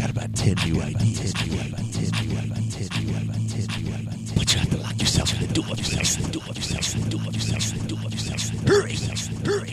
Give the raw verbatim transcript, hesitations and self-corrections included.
got about ten new ideas. But you have to lock yourself in the door. Yourself in the door. Yourself in the door. Yourself in the door. Yourself in the door. Hurry! Hurry!